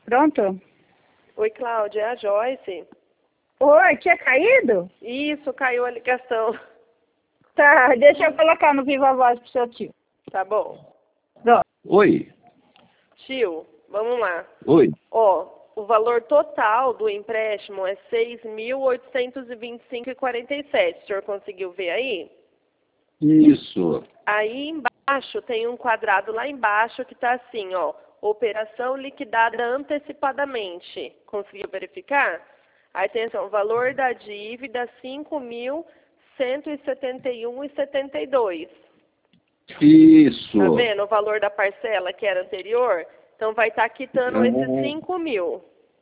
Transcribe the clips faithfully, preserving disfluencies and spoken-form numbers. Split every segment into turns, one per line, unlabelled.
Pronto?
Oi, Cláudia, é a Joyce.
Oi, tinha caído?
Isso, caiu a ligação.
Tá, deixa eu colocar no Viva Voz pro seu tio.
Tá bom.
Pronto.
Oi.
Tio, vamos lá.
Oi.
Ó, o valor total do empréstimo é seis mil oitocentos e vinte e cinco reais e quarenta e sete centavos. O senhor conseguiu ver aí?
Isso.
Aí embaixo tem um quadrado lá embaixo que tá assim, ó. Operação liquidada antecipadamente. Conseguiu verificar? Aí tem assim, o valor da dívida cinco mil cento e setenta e um reais e setenta e dois centavos.
Isso.
Tá vendo o valor da parcela que era anterior? Então vai estar quitando
Ah.
esses cinco mil.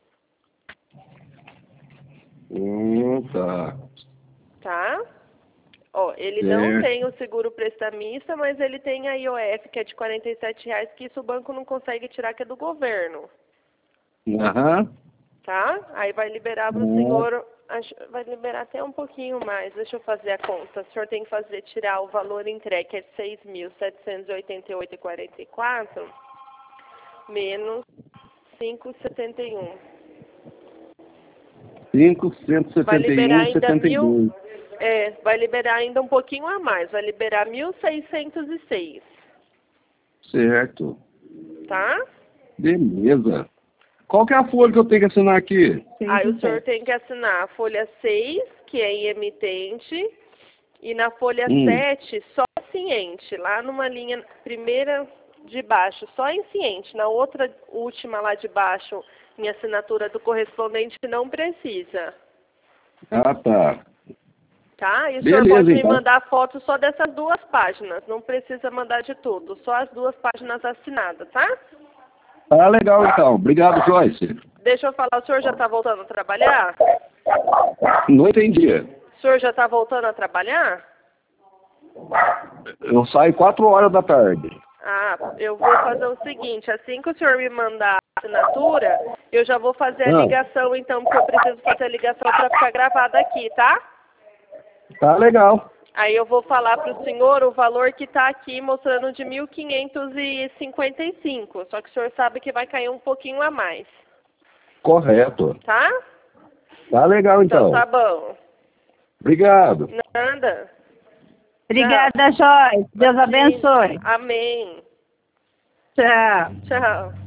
Hum, tá.
Tá? Ó, ele
Certo.
não tem o seguro prestamista, mas ele tem a I O F, que é de quarenta e sete reais, que isso o banco não consegue tirar, que é do governo.
Aham.
Tá? Aí vai liberar para o
Hum.
senhor, acho- vai liberar até um pouquinho mais. Deixa eu fazer a conta. O senhor tem que fazer, tirar o valor entregue, que é seis mil setecentos e oitenta e oito reais e quarenta e quatro centavos, menos cinco reais e setenta e um centavos. Vai liberar
quinhentos e
ainda
setenta e um
mil,
reais e setenta e dois centavos.
é, vai liberar ainda um pouquinho a mais. Vai liberar mil seiscentos e seis,
Certo.
tá?
Beleza. Qual que é a folha que eu tenho que assinar aqui?
Aí o senhor tem que assinar a folha seis, que é em emitente, e na folha
Hum.
sete, só ciente, lá numa linha primeira de baixo, só em ciente. Na outra última lá de baixo, em assinatura do correspondente, não precisa.
Ah, tá.
Tá? E o
Beleza,
senhor pode me
então.
mandar foto só dessas duas páginas, não precisa mandar de tudo, só as duas páginas assinadas, tá?
Tá legal, então. Obrigado, Joyce.
Deixa eu falar, o senhor já está voltando a trabalhar?
Não entendi.
O senhor já está voltando a trabalhar?
Eu saio quatro horas da tarde.
Ah, eu vou fazer o seguinte, assim que o senhor me mandar a assinatura, eu já vou fazer a
Ah.
ligação, então, porque eu preciso fazer a ligação para ficar gravada aqui, tá?
Tá legal.
Aí eu vou falar para o senhor o valor que está aqui mostrando de mil quinhentos e cinquenta e cinco, só que o senhor sabe que vai cair um pouquinho a mais,
Correto.
tá?
Tá legal,
Então
então.
tá bom.
Obrigado.
Nada.
Obrigada, Joyce. Deus abençoe.
Amém.
Tchau.
Tchau.